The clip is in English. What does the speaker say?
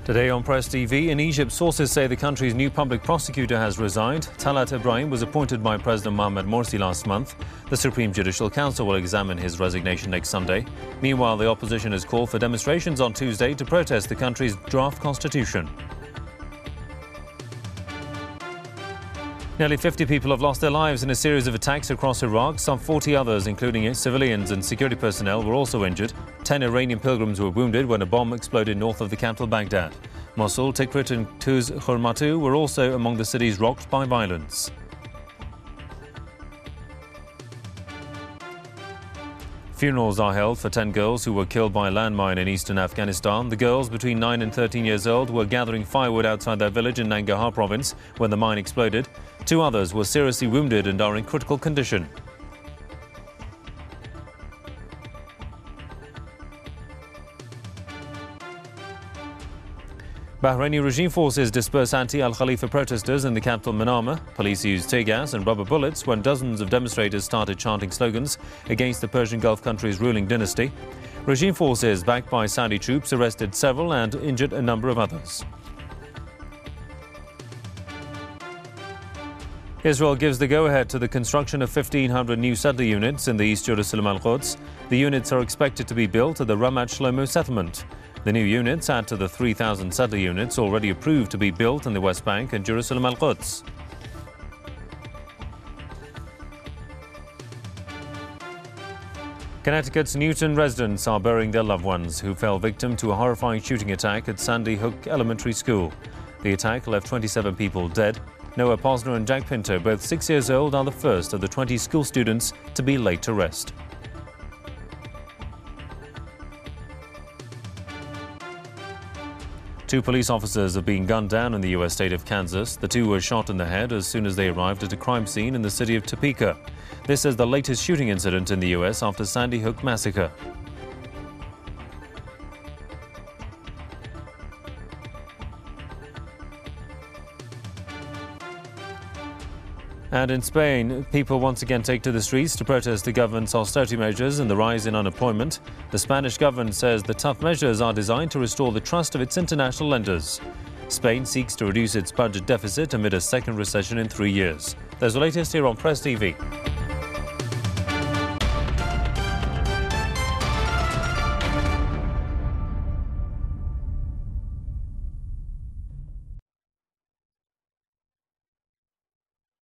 Today on Press TV, in Egypt, sources say the country's new public prosecutor has resigned. Talat Ibrahim was appointed by President Mohamed Morsi last month. The Supreme Judicial Council will examine his resignation next Sunday. Meanwhile, the opposition has called for demonstrations on Tuesday to protest the country's draft constitution. Nearly 50 people have lost their lives in a series of attacks across Iraq. Some 40 others, including civilians and security personnel, were also injured. 10 Iranian pilgrims were wounded when a bomb exploded north of the capital Baghdad. Mosul, Tikrit and Tuz Khurmatu were also among the cities rocked by violence. Funerals are held for 10 girls who were killed by a landmine in eastern Afghanistan. The girls, between 9 and 13 years old, were gathering firewood outside their village in Nangarhar province when the mine exploded. 2 others were seriously wounded and are in critical condition. Bahraini regime forces dispersed anti-Al Khalifa protesters in the capital Manama. Police used tear gas and rubber bullets when dozens of demonstrators started chanting slogans against the Persian Gulf country's ruling dynasty. Regime forces, backed by Saudi troops, arrested several and injured a number of others. Israel gives the go-ahead to the construction of 1,500 new settler units in the East Jerusalem Al-Quds. The units are expected to be built at the Ramat Shlomo settlement. The new units add to the 3,000 settler units already approved to be built in the West Bank and Jerusalem Al-Quds. Connecticut's Newton residents are burying their loved ones who fell victim to a horrifying shooting attack at Sandy Hook Elementary School. The attack left 27 people dead. Noah Posner and Jack Pinto, both 6 years old, are the first of the 20 school students to be laid to rest. Two police officers are being gunned down in the U.S. state of Kansas. The two were shot in the head as soon as they arrived at a crime scene in the city of Topeka. This is the latest shooting incident in the U.S. after Sandy Hook massacre. And in Spain, people once again take to the streets to protest the government's austerity measures and the rise in unemployment. The Spanish government says the tough measures are designed to restore the trust of its international lenders. Spain seeks to reduce its budget deficit amid a second recession in 3 years. There's the latest here on Press TV.